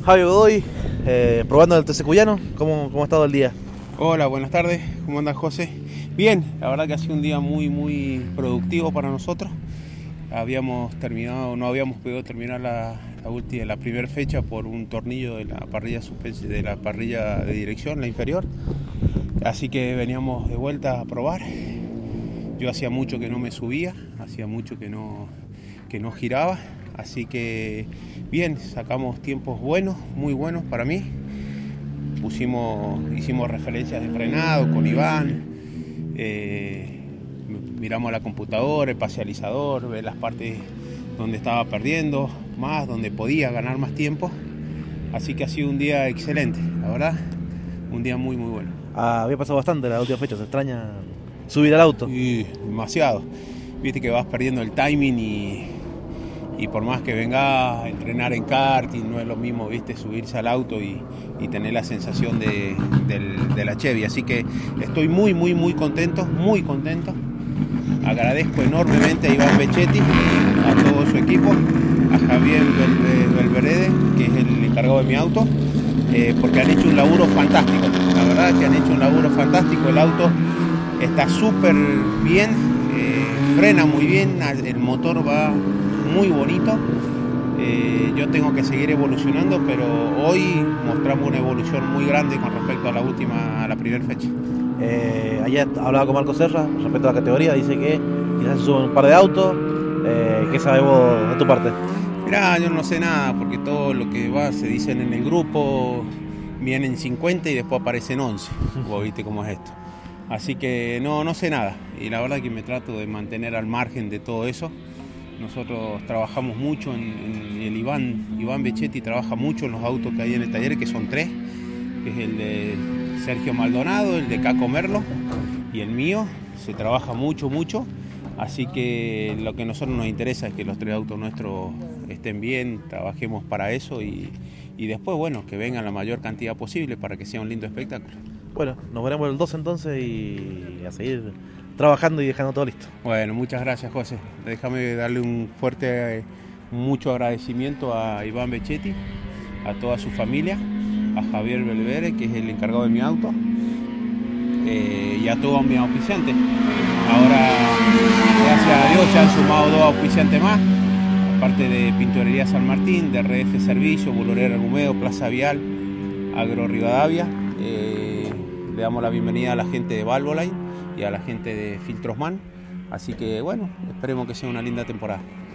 Fabio Godoy, probando el TC Cuyano. ¿Cómo ha estado el día? Hola, buenas tardes. ¿Cómo andas, José? Bien, la verdad que ha sido un día muy productivo para nosotros. No habíamos podido terminar la primera fecha por un tornillo de la parrilla de dirección, la inferior. Así que veníamos de vuelta a probar. Yo hacía mucho que no me subía, hacía mucho que no giraba. Así que bien, sacamos tiempos buenos, muy buenos para mí. Hicimos referencias de frenado con Iván, miramos la computadora, el parcializador, ver las partes donde estaba perdiendo más, donde podía ganar más tiempo. Así que ha sido un día excelente, la verdad, un día muy bueno. Había pasado bastante la última fecha, ¿se extraña subir al auto? Y demasiado, viste que vas perdiendo el timing y por más que venga a entrenar en karting, no es lo mismo, viste, subirse al auto y tener la sensación de la Chevy. Así que estoy muy contento, muy contento. Agradezco enormemente a Iván Becchetti, a todo su equipo, a Javier Belverede, que es el encargado de mi auto, porque han hecho un laburo fantástico. La verdad que han hecho un laburo fantástico. El auto está súper bien, frena muy bien, el motor va muy bonito. Yo tengo que seguir evolucionando, pero hoy mostramos una evolución muy grande con respecto a la primera fecha. Ayer hablaba con Marco Serra respecto a la categoría, dice que quizás se suben un par de autos. ¿Qué sabes vos de tu parte? Mirá, yo no sé nada, porque todo lo que se dicen en el grupo vienen 50 y después aparecen 11. Vos viste cómo es esto. Así que no sé nada, y la verdad que me trato de mantener al margen de todo eso. Nosotros trabajamos mucho en el Iván Becchetti trabaja mucho en los autos que hay en el taller, que son 3, que es el de Sergio Maldonado, el de Caco Merlo y el mío. Se trabaja mucho, así que lo que a nosotros nos interesa es que los 3 autos nuestros estén bien, trabajemos para eso y después, bueno, que vengan la mayor cantidad posible para que sea un lindo espectáculo. Bueno, nos veremos el 2 entonces y a seguir trabajando y dejando todo listo. Bueno, muchas gracias, José. Déjame darle un fuerte, mucho agradecimiento a Iván Becchetti, a toda su familia, a Javier Belvere, que es el encargado de mi auto, y a todos mis auspiciantes. Ahora, gracias a Dios, se han sumado 2 auspiciantes más, aparte de Pinturería San Martín, de RF Servicio, Bolorera Argumedo, Plaza Vial, Agro Rivadavia. Le damos la bienvenida a la gente de Valvoline y a la gente de Filtrosman. Así que bueno, esperemos que sea una linda temporada.